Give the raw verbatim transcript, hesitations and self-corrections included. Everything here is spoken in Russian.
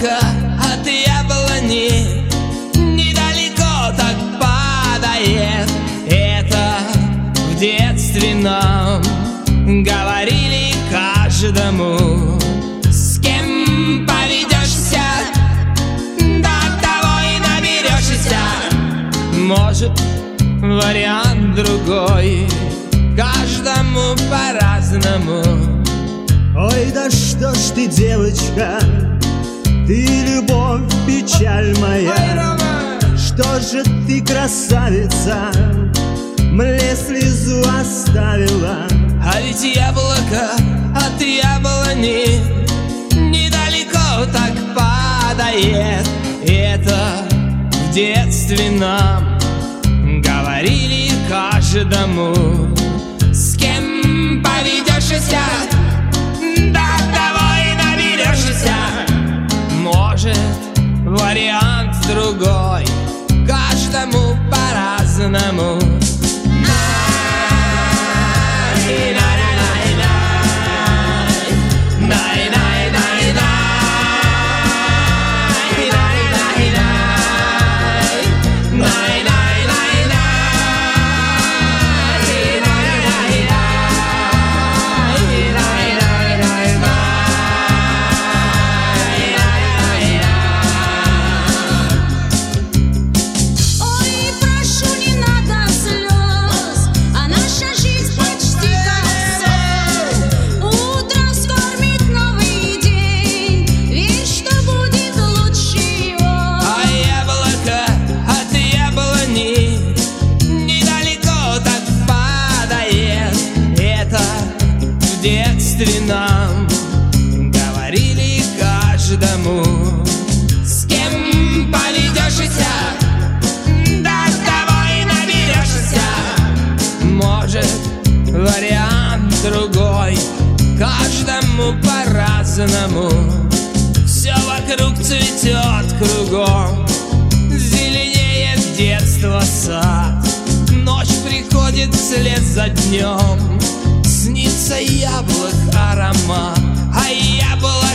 яблоко от яблони недалеко так падает. Это в детстве нам говорили каждому. С кем поведешься, до того и наберешься. Может, вариант другой, каждому по-разному. Ой, да что ж ты, девочка, ты любовь, печаль моя. Что же ты, красавица, мне слезу оставила. А ведь яблоко от яблони недалеко так падает. Это в детстве нам говорили каждому. С кем поведешься, до того и наберешься. Может, вариант другой, каждому по-разному. В детстве нам говорили каждому. С кем поведешься, до того и наберешься. Может, вариант другой, каждому по-разному. Все вокруг цветет кругом, зеленеет детство сад. Ночь приходит вслед за днем, снится яблок аромат, а яблок